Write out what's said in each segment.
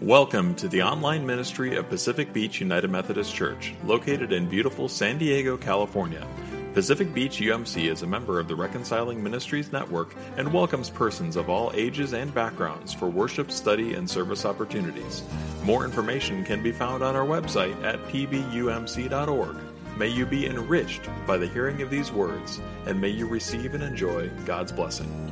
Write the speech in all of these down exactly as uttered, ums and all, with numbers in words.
Welcome to the online ministry of Pacific Beach United Methodist Church, located in beautiful San Diego, California. Pacific Beach U M C is a member of the Reconciling Ministries Network and welcomes persons of all ages and backgrounds for worship, study, and service opportunities. More information can be found on our website at p b u m c dot org. May you be enriched by the hearing of these words, and may you receive and enjoy God's blessing.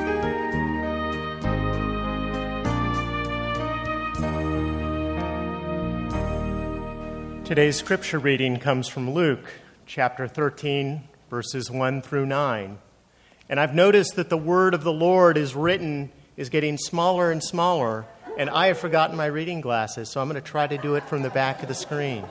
Today's scripture reading comes from Luke, chapter thirteen, verses one through nine. And I've noticed that the word of the Lord is written, is getting smaller and smaller, and I have forgotten my reading glasses, so I'm going to try to do it from the back of the screen.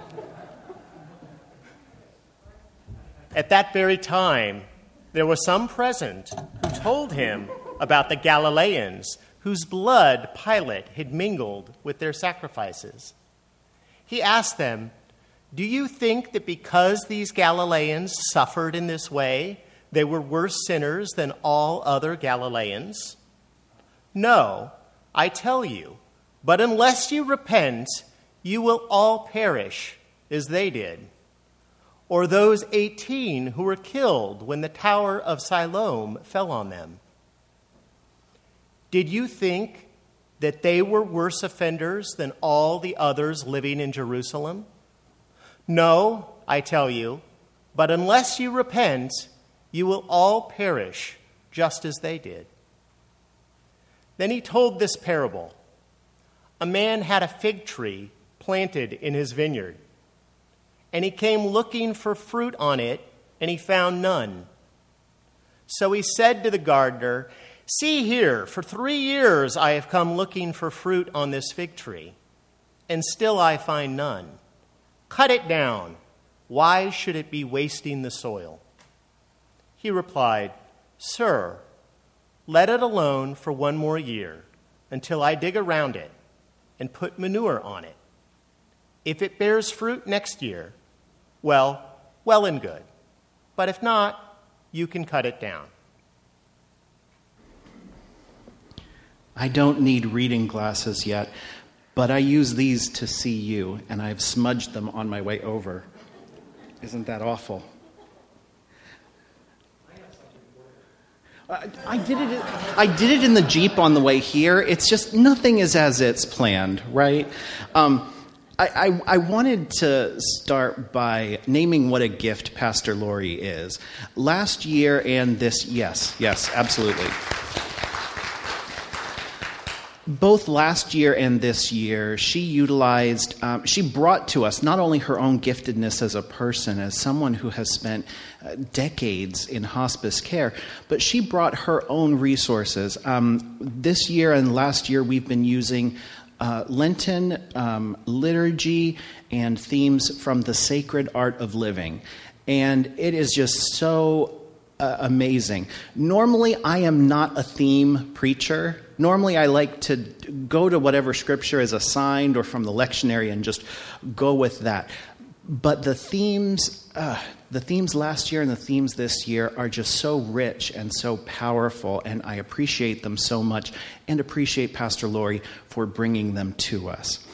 At that very time, there was some present who told him about the Galileans, whose blood Pilate had mingled with their sacrifices. He asked them, "Do you think that because these Galileans suffered in this way, they were worse sinners than all other Galileans? No, I tell you, but unless you repent, you will all perish as they did. Or those eighteen who were killed when the tower of Siloam fell on them. Did you think that they were worse offenders than all the others living in Jerusalem? No, I tell you, but unless you repent, you will all perish just as they did." Then he told this parable. A man had a fig tree planted in his vineyard, and he came looking for fruit on it, and he found none. So he said to the gardener, "See here, for three years I have come looking for fruit on this fig tree, and still I find none. Cut it down. Why should it be wasting the soil?" He replied, "Sir, let it alone for one more year until I dig around it and put manure on it. If it bears fruit next year, well, well and good. But if not, you can cut it down." I don't need reading glasses yet, but I use these to see you, and I've smudged them on my way over. Isn't that awful? I, I did it. I did it in the Jeep on the way here. It's just nothing is as it's planned, right? Um, I, I, I wanted to start by naming what a gift Pastor Lori is. Last year and this, yes, yes, absolutely. Both last year and this year, she utilized, um, she brought to us not only her own giftedness as a person, as someone who has spent uh, decades in hospice care, but she brought her own resources. Um, this year and last year, we've been using uh, Lenten um, liturgy and themes from the Sacred Art of Living. And it is just so uh, amazing. Normally, I am not a theme preacher. Normally, I like to go to whatever scripture is assigned or from the lectionary and just go with that. But the themes, uh, the themes last year and the themes this year are just so rich and so powerful, and I appreciate them so much and appreciate Pastor Lori for bringing them to us.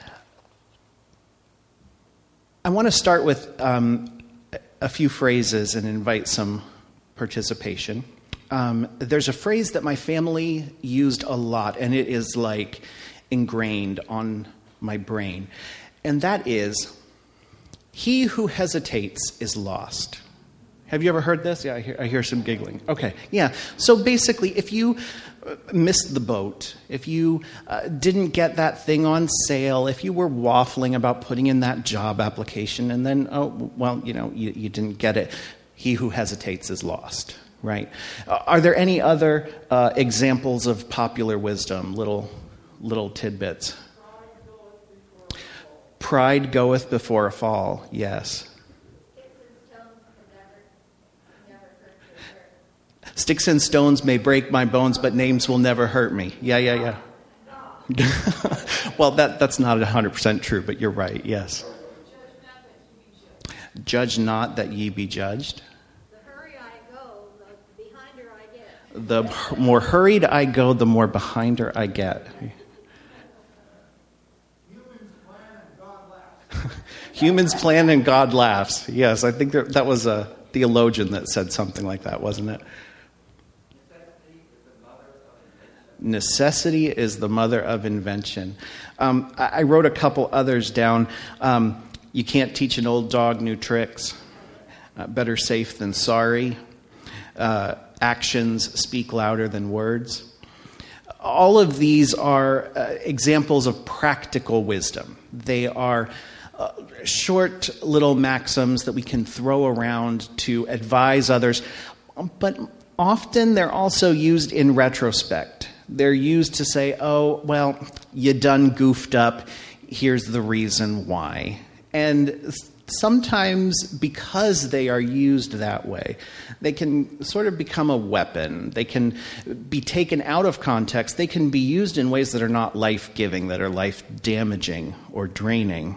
I want to start with um, a few phrases and invite some participation. Um, there's a phrase that my family used a lot, and it is like ingrained on my brain. And that is, "He who hesitates is lost." Have you ever heard this? Yeah, I hear, I hear some giggling. Okay, yeah. So basically, if you missed the boat, if you uh, didn't get that thing on sale, if you were waffling about putting in that job application, and then, oh, well, you know, you, you didn't get it, he who hesitates is lost. Right. Uh, are there any other uh, examples of popular wisdom, little little tidbits? Pride goeth before a fall. Yes. Sticks and stones may break my bones, but names will never hurt me. Yeah, yeah, yeah. Well, that that's not one hundred percent true, but you're right. Yes. Judge not that ye be judged. The more hurried I go, the more behinder I get. Humans plan and God laughs. Yes, I think that was a theologian that said something like that, wasn't it? Necessity is the mother of invention. Um, I, I wrote a couple others down. Um, you can't teach an old dog new tricks. Uh, better safe than sorry. Uh, actions speak louder than words. All of these are uh, examples of practical wisdom. They are uh, short little maxims that we can throw around to advise others, but often they're also used in retrospect. They're used to say, oh, well, you done goofed up. Here's the reason why. And sometimes because they are used that way, they can sort of become a weapon. They can be taken out of context. They can be used in ways that are not life-giving, that are life-damaging or draining.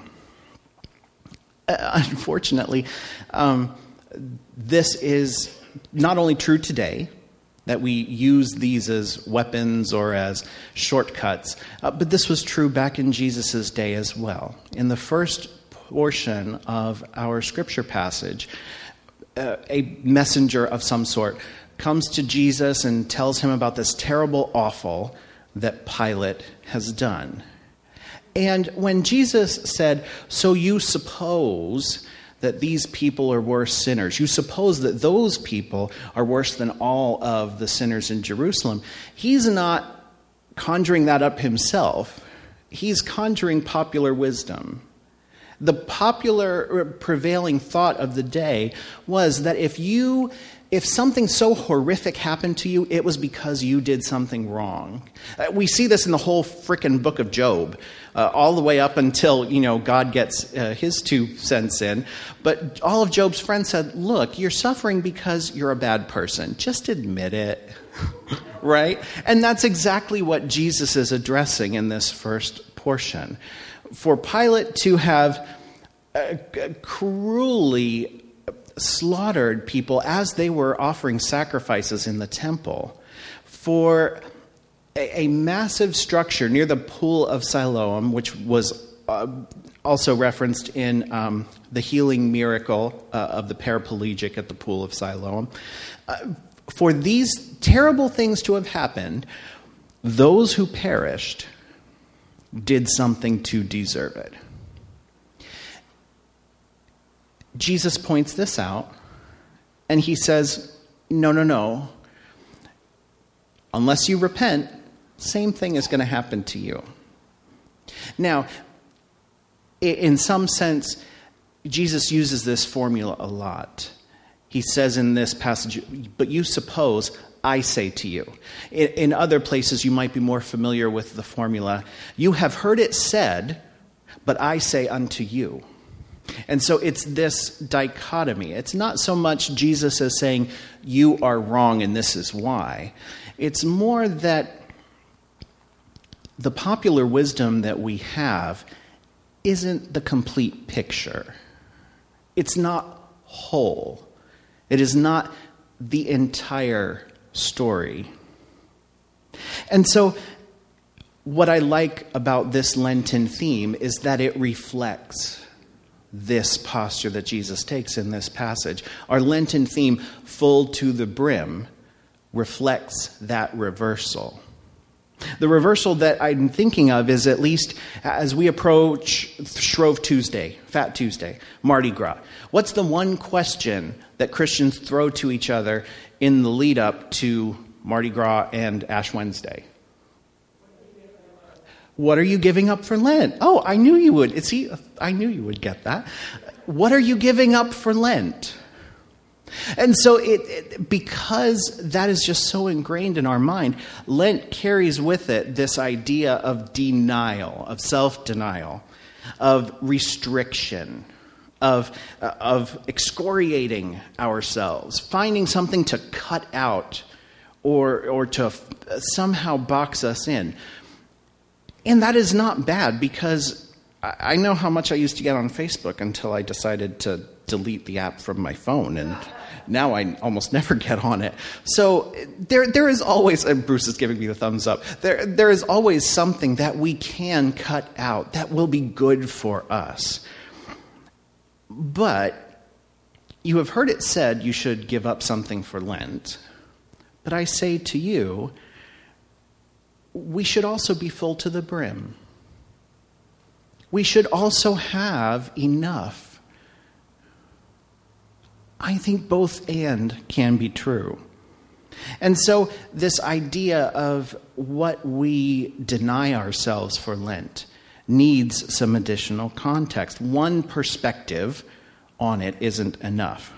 Uh, unfortunately, um, this is not only true today, that we use these as weapons or as shortcuts. Uh, but this was true back in Jesus' day as well. In the first portion of our scripture passage, uh, a messenger of some sort comes to Jesus and tells him about this terrible offal that Pilate has done. And when Jesus said, so you suppose that these people are worse sinners. You suppose that those people are worse than all of the sinners in Jerusalem. He's not conjuring that up himself. He's conjuring popular wisdom. The popular prevailing thought of the day was that if you, if something so horrific happened to you, it was because you did something wrong. Uh, we see this in the whole frickin' book of Job. Uh, all the way up until, you know, God gets uh, his two cents in. But all of Job's friends said, look, you're suffering because you're a bad person. Just admit it, right? And that's exactly what Jesus is addressing in this first portion. For Pilate to have uh, cruelly slaughtered people as they were offering sacrifices in the temple, for a massive structure near the pool of Siloam, which was uh, also referenced in um, the healing miracle uh, of the paraplegic at the pool of Siloam. Uh, for these terrible things to have happened, those who perished did something to deserve it. Jesus points this out, and he says, no, no, no. Unless you repent, same thing is going to happen to you. Now, in some sense, Jesus uses this formula a lot. He says in this passage, but you suppose, I say to you. In other places, you might be more familiar with the formula, you have heard it said, but I say unto you. And so it's this dichotomy. It's not so much Jesus as saying, you are wrong and this is why. It's more that the popular wisdom that we have isn't the complete picture. It's not whole. It is not the entire story. And so what I like about this Lenten theme is that it reflects this posture that Jesus takes in this passage. Our Lenten theme, full to the brim, reflects that reversal. The reversal that I'm thinking of is, at least as we approach Shrove Tuesday, Fat Tuesday, Mardi Gras. What's the one question that Christians throw to each other in the lead up to Mardi Gras and Ash Wednesday? What are you giving up for Lent? Oh, I knew you would. See, I knew you would get that. What are you giving up for Lent? And so it, it, because that is just so ingrained in our mind, Lent carries with it this idea of denial, of self-denial, of restriction, of, uh, of excoriating ourselves, finding something to cut out or, or to f- somehow box us in. And that is not bad, because I, I know how much I used to get on Facebook until I decided to delete the app from my phone, and now I almost never get on it. So there, there is always, and Bruce is giving me the thumbs up, there, there is always something that we can cut out that will be good for us. But you have heard it said you should give up something for Lent. But I say to you, we should also be full to the brim. We should also have enough. I think both and can be true. And so this idea of what we deny ourselves for Lent needs some additional context. One perspective on it isn't enough.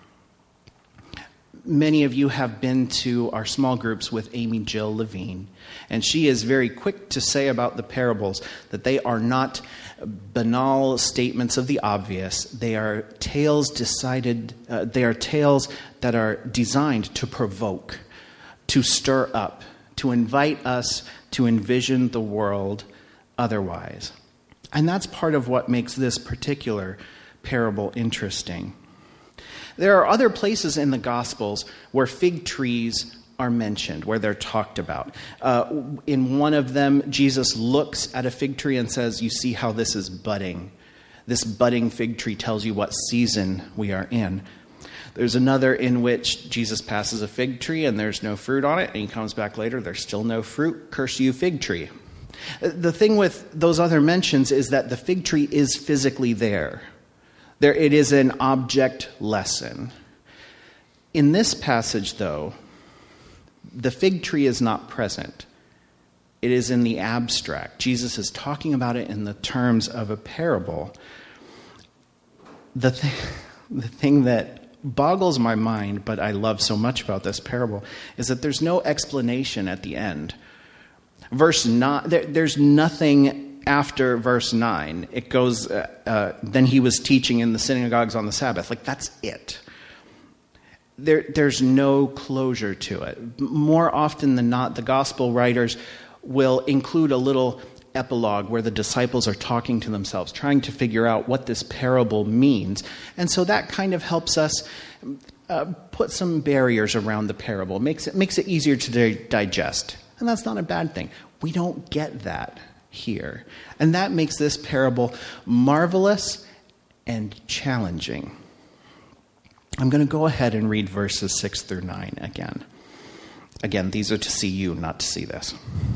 Many of you have been to our small groups with Amy Jill Levine, and she is very quick to say about the parables that they are not banal statements of the obvious. They are tales decided. Uh, they are tales that are designed to provoke, to stir up, to invite us to envision the world otherwise. And that's part of what makes this particular parable interesting. There are other places in the Gospels where fig trees are mentioned, where they're talked about. Uh, in one of them, Jesus looks at a fig tree and says, "You see how this is budding. This budding fig tree tells you what season we are in." There's another in which Jesus passes a fig tree and there's no fruit on it, and he comes back later, there's still no fruit. Curse you, fig tree. The thing with those other mentions is that the fig tree is physically there. There, it is an object lesson. In this passage, though, the fig tree is not present. It is in the abstract. Jesus is talking about it in the terms of a parable. The, th- the thing that boggles my mind, but I love so much about this parable, is that there's no explanation at the end. Verse nine, there, there's nothing after verse nine. It goes, uh, uh, then he was teaching in the synagogues on the Sabbath. Like, that's it. There, there's no closure to it. More often than not, the gospel writers will include a little epilogue where the disciples are talking to themselves, trying to figure out what this parable means. And so that kind of helps us uh, put some barriers around the parable, makes it, makes it easier to di- digest. And that's not a bad thing. We don't get that here. And that makes this parable marvelous and challenging. I'm going to go ahead and read verses six through nine again. Again, these are to see you, not to see this.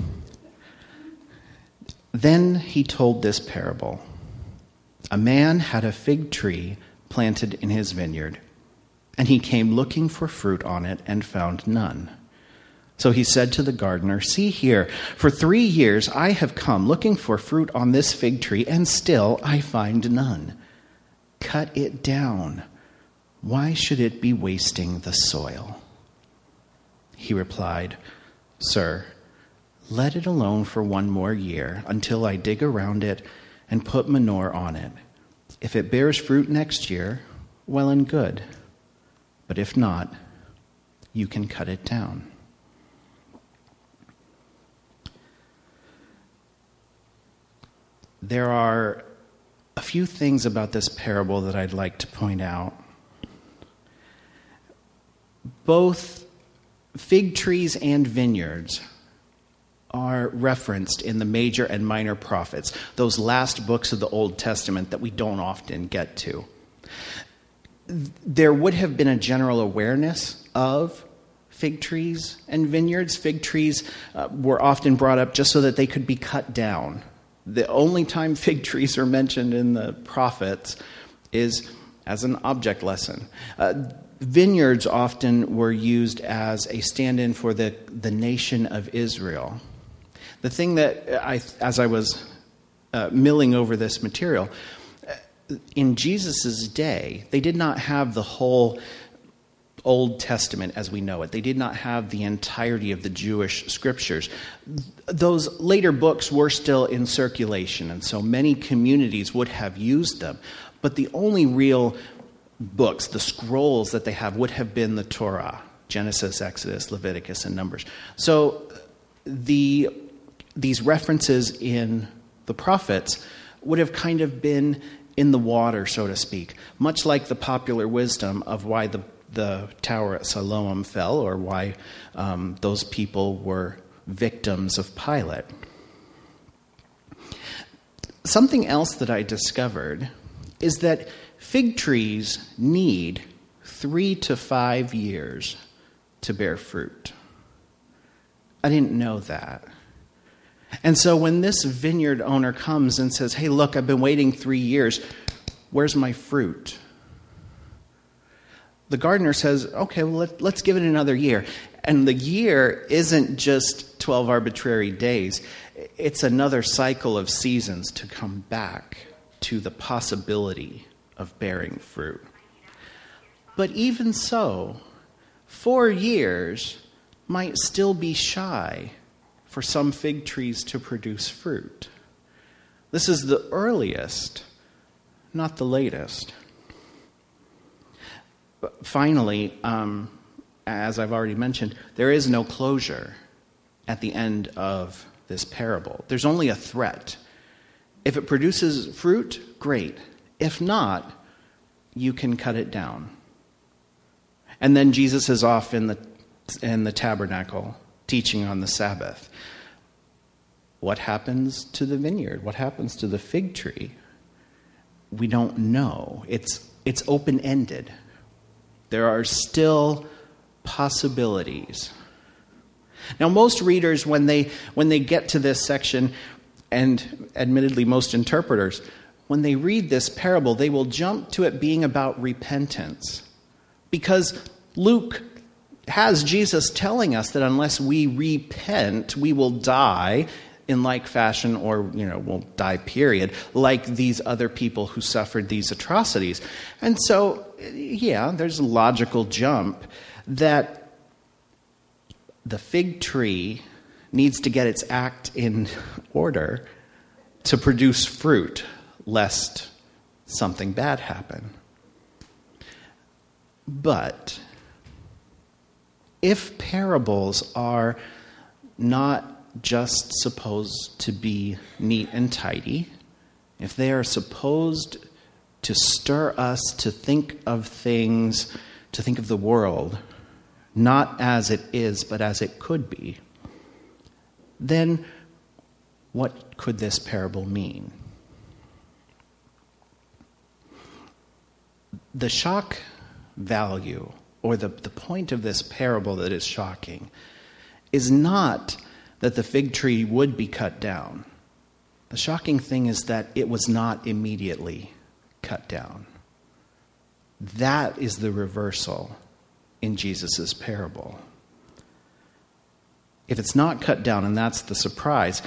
Then he told this parable. A man had a fig tree planted in his vineyard, and he came looking for fruit on it and found none. So he said to the gardener, "See here, for three years I have come looking for fruit on this fig tree, and still I find none. Cut it down. Why should it be wasting the soil?" He replied, "Sir, let it alone for one more year until I dig around it and put manure on it. If it bears fruit next year, well and good. But if not, you can cut it down." There are a few things about this parable that I'd like to point out. Both fig trees and vineyards are referenced in the major and minor prophets, those last books of the Old Testament that we don't often get to. There would have been a general awareness of fig trees and vineyards. Fig trees uh, were often brought up just so that they could be cut down. The only time fig trees are mentioned in the prophets is as an object lesson. Uh, vineyards often were used as a stand-in for the, the nation of Israel. The thing that, I, as I was uh, milling over this material, in Jesus' day, they did not have the whole Old Testament as we know it. They did not have the entirety of the Jewish scriptures. Those later books were still in circulation, and so many communities would have used them. But the only real books, the scrolls that they have, would have been the Torah, Genesis, Exodus, Leviticus, and Numbers. So the these references in the prophets would have kind of been in the water, so to speak, much like the popular wisdom of why the the tower at Siloam fell, or why um, those people were victims of Pilate. Something else that I discovered is that fig trees need three to five years to bear fruit. I didn't know that. And so when this vineyard owner comes and says, hey, look, I've been waiting three years. Where's my fruit? The gardener says, okay, well, let, let's give it another year. And the year isn't just twelve arbitrary days. It's another cycle of seasons to come back to the possibility of bearing fruit. But even so, four years might still be shy for some fig trees to produce fruit. This is the earliest, not the latest. But finally, um, as I've already mentioned, there is no closure at the end of this parable. There's only a threat. If it produces fruit, great. If not, you can cut it down. And then Jesus is off in the in the tabernacle teaching on the Sabbath. What happens to the vineyard? What happens to the fig tree? We don't know. It's it's open-ended. There are still possibilities. Now, most readers, when they when they get to this section, and admittedly most interpreters, when they read this parable, they will jump to it being about repentance. Because Luke has Jesus telling us that unless we repent, we will die in like fashion, or, you know, we'll die, period, like these other people who suffered these atrocities. And so, yeah, there's a logical jump that the fig tree needs to get its act in order to produce fruit, lest something bad happen. But if parables are not just supposed to be neat and tidy, if they are supposed to stir us to think of things, to think of the world, not as it is, but as it could be, then what could this parable mean? The shock value, or the, the point of this parable that is shocking, is not that the fig tree would be cut down. The shocking thing is that it was not immediately cut down. That is the reversal in Jesus' parable. If it's not cut down, and that's the surprise,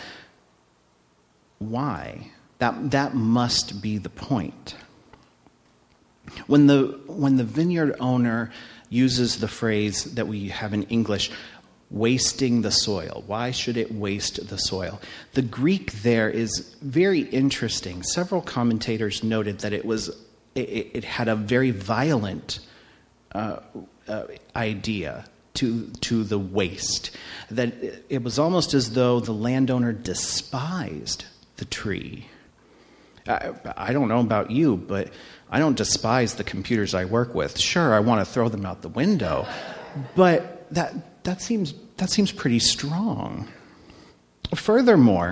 why? That, that must be the point. When the, when the vineyard owner uses the phrase that we have in English, wasting the soil. Why should it waste the soil? The Greek there is very interesting. Several commentators noted that it was it, it had a very violent uh, uh, idea to to the waste. That it was almost as though the landowner despised the tree. I, I don't know about you, but I don't despise the computers I work with. Sure, I want to throw them out the window, but that that seems that seems pretty strong. Furthermore,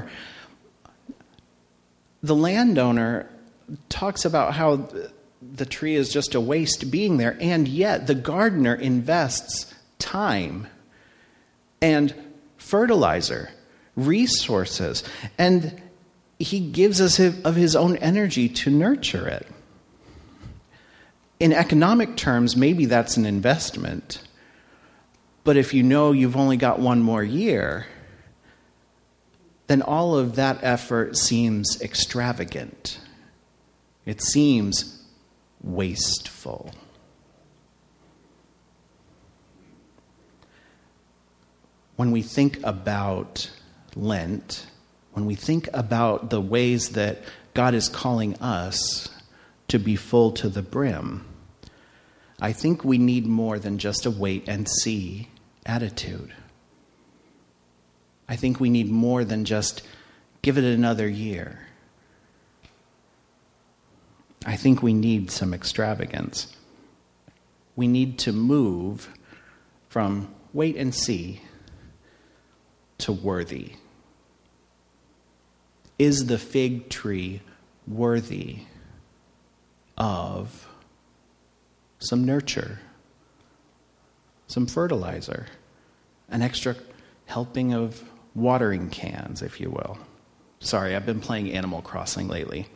the landowner talks about how the tree is just a waste being there, and yet the gardener invests time and fertilizer, resources, and he gives us of his own energy to nurture it. In economic terms, maybe that's an investment. But if you know you've only got one more year, then all of that effort seems extravagant. It seems wasteful. When we think about Lent, when we think about the ways that God is calling us to be full to the brim, I think we need more than just a wait and see attitude. I think we need more than just give it another year. I think we need some extravagance. We need to move from wait and see to worthy. Is the fig tree worthy of some nurture, some fertilizer, an extra helping of watering cans, if you will. Sorry, I've been playing Animal Crossing lately.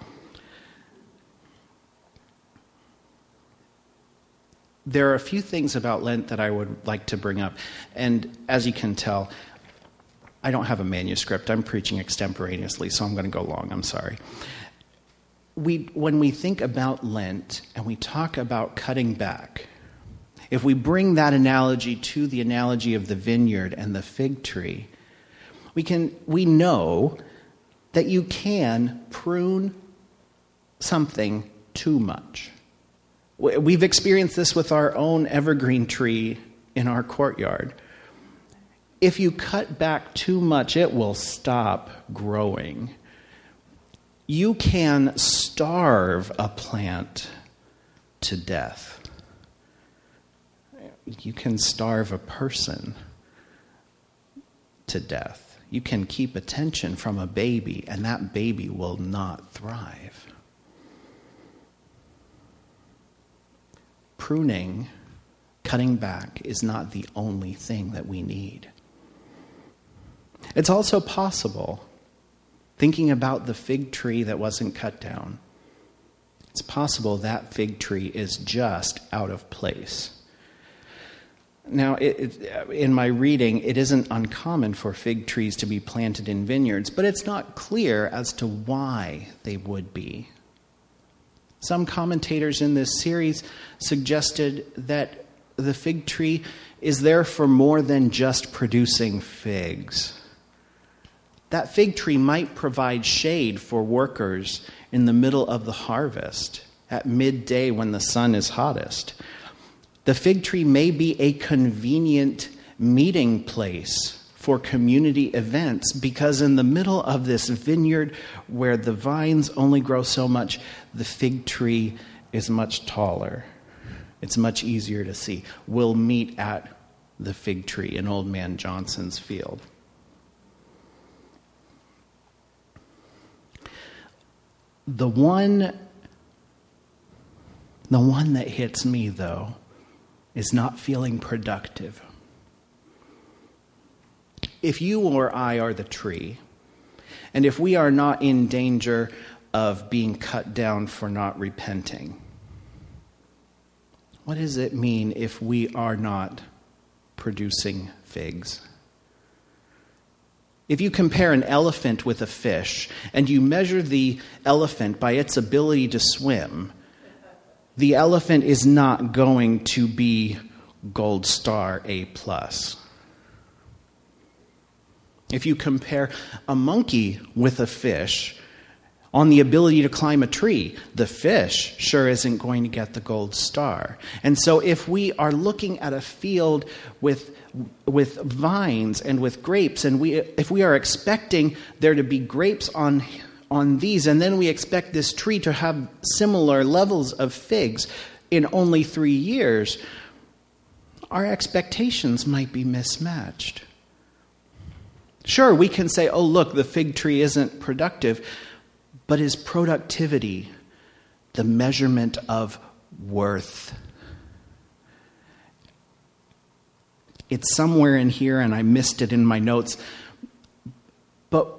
There are a few things about Lent that I would like to bring up. And as you can tell, I don't have a manuscript. I'm preaching extemporaneously, so I'm going to go long. I'm sorry. We, when we think about Lent and we talk about cutting back, if we bring that analogy to the analogy of the vineyard and the fig tree, we can we know that you can prune something too much. We've experienced this with our own evergreen tree in our courtyard. If you cut back too much, it will stop growing. You can starve a plant to death. You can starve a person to death. You can keep attention from a baby, and that baby will not thrive. Pruning, cutting back, is not the only thing that we need. It's also possible, thinking about the fig tree that wasn't cut down, it's possible that fig tree is just out of place. Now, it, it, in my reading, it isn't uncommon for fig trees to be planted in vineyards, but it's not clear as to why they would be. Some commentators in this series suggested that the fig tree is there for more than just producing figs. That fig tree might provide shade for workers in the middle of the harvest, at midday when the sun is hottest. The fig tree may be a convenient meeting place for community events, because in the middle of this vineyard where the vines only grow so much, the fig tree is much taller. It's much easier to see. We'll meet at the fig tree in Old Man Johnson's field. The one, the one that hits me, though, is not feeling productive. If you or I are the tree, and if we are not in danger of being cut down for not repenting, what does it mean if we are not producing figs? If you compare an elephant with a fish, and you measure the elephant by its ability to swim, the elephant is not going to be Gold Star A plus. If you compare a monkey with a fish on the ability to climb a tree, the fish sure isn't going to get the gold star. And so if we are looking at a field with with vines and with grapes, and we if we are expecting there to be grapes on on these, and then we expect this tree to have similar levels of figs in only three years, our expectations might be mismatched. Sure, we can say, oh, look, the fig tree isn't productive, but is productivity the measurement of worth? It's somewhere in here, and I missed it in my notes, but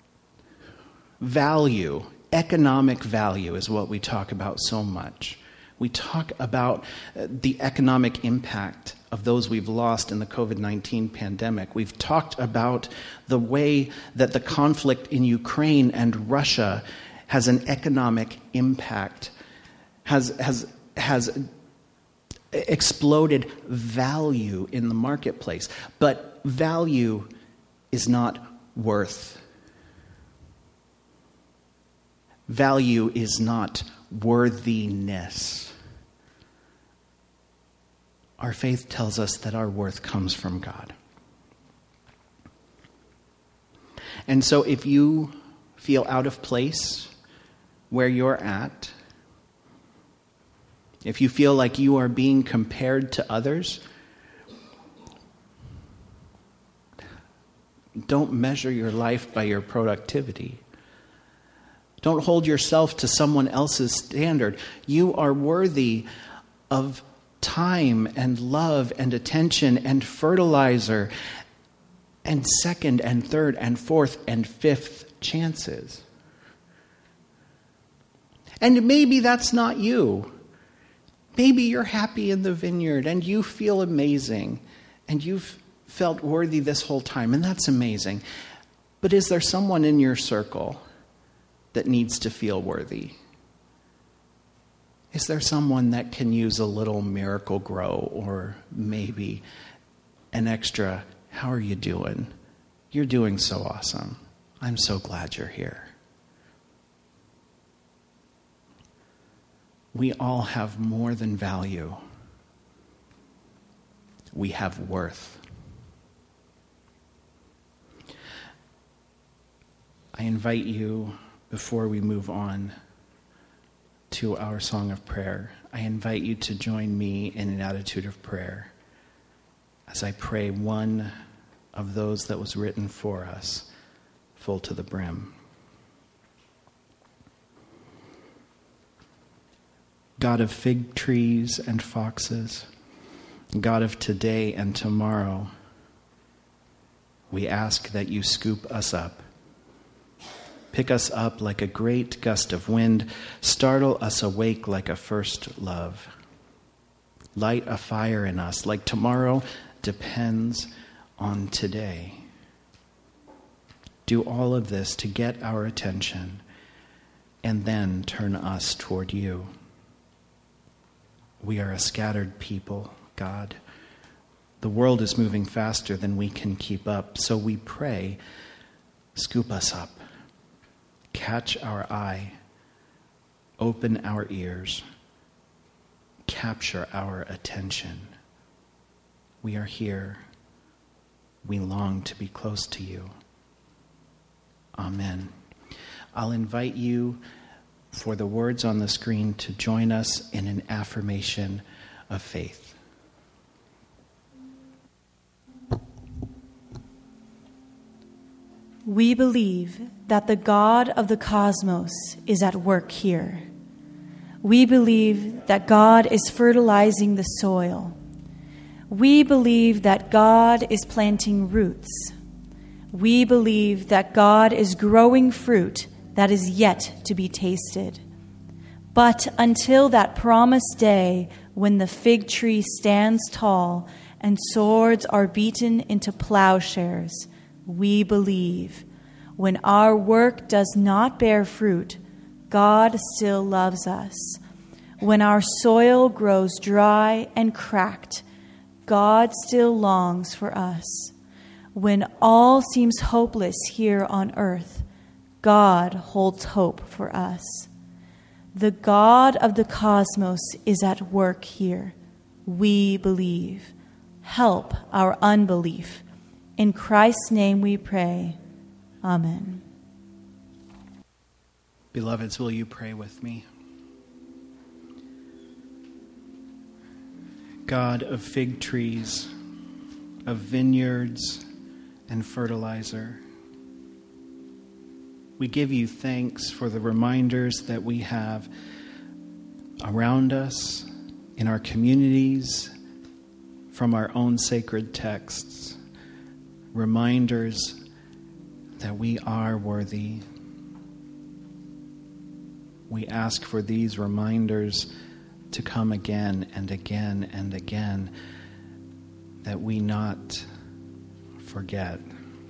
value, economic value is what we talk about so much. We talk about the economic impact of those we've lost in the covid nineteen pandemic. We've talked about the way that the conflict in Ukraine and Russia has an economic impact, has has has exploded value in the marketplace. But value is not worth. Value is not worthiness. Our faith tells us that our worth comes from God. And so if you feel out of place where you're at, if you feel like you are being compared to others, don't measure your life by your productivity. Don't hold yourself to someone else's standard. You are worthy of time and love and attention and fertilizer and second and third and fourth and fifth chances. And maybe that's not you. Maybe you're happy in the vineyard and you feel amazing and you've felt worthy this whole time, and that's amazing. But is there someone in your circle that needs to feel worthy? Is there someone that can use a little Miracle Grow or maybe an extra, how are you doing? You're doing so awesome. I'm so glad you're here. We all have more than value. We have worth. I invite you, before we move on to our song of prayer, I invite you to join me in an attitude of prayer as I pray one of those that was written for us, full to the brim. God of fig trees and foxes, God of today and tomorrow, we ask that you scoop us up. Pick us up like a great gust of wind, startle us awake like a first love. Light a fire in us like tomorrow depends on today. Do all of this to get our attention and then turn us toward you. We are a scattered people, God. The world is moving faster than we can keep up, so we pray, scoop us up, catch our eye, open our ears, capture our attention. We are here. We long to be close to you. Amen. I'll invite you for the words on the screen to join us in an affirmation of faith. We believe that the God of the cosmos is at work here. We believe that God is fertilizing the soil. We believe that God is planting roots. We believe that God is growing fruit that is yet to be tasted. But until that promised day when the fig tree stands tall and swords are beaten into plowshares, we believe. When our work does not bear fruit, God still loves us. When our soil grows dry and cracked, God still longs for us. When all seems hopeless here on earth, God holds hope for us. The God of the cosmos is at work here. We believe. Help our unbelief. In Christ's name we pray. Amen. Beloveds, will you pray with me? God of fig trees, of vineyards and fertilizer, we give you thanks for the reminders that we have around us, in our communities, from our own sacred texts. Reminders that we are worthy. We ask for these reminders to come again and again and again, that we not forget.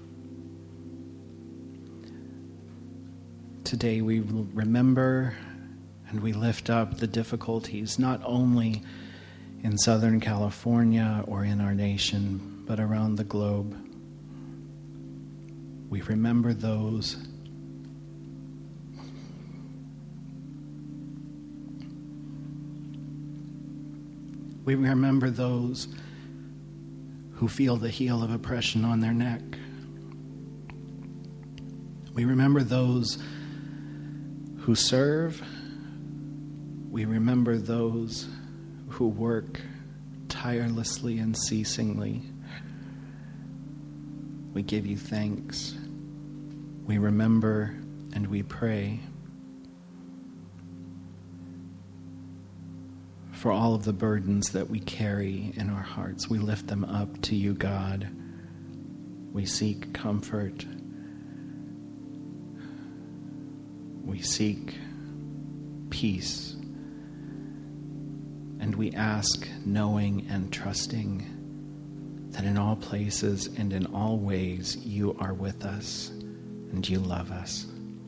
Today we remember and we lift up the difficulties not only in Southern California or in our nation, but around the globe. We remember those We remember those who feel the heel of oppression on their neck. We remember those who serve. We remember those who work tirelessly and ceasingly. We give you thanks. We remember and we pray. for all of the burdens that we carry in our hearts. We lift them up to you, God. We seek comfort. We seek peace. And we ask, knowing and trusting that in all places and in all ways you are with us and you love us.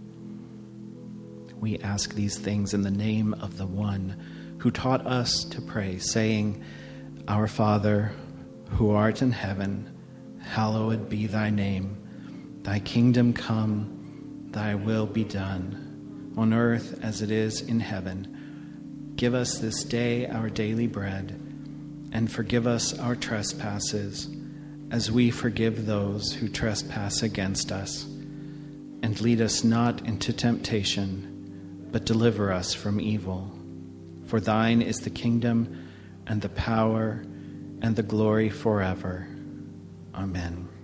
We ask these things in the name of the one who taught us to pray, saying, Our Father, who art in heaven, hallowed be thy name. Thy kingdom come, thy will be done, on earth as it is in heaven. Give us this day our daily bread, and forgive us our trespasses, as we forgive those who trespass against us. And lead us not into temptation, but deliver us from evil. For thine is the kingdom, and the power, and the glory forever. Amen.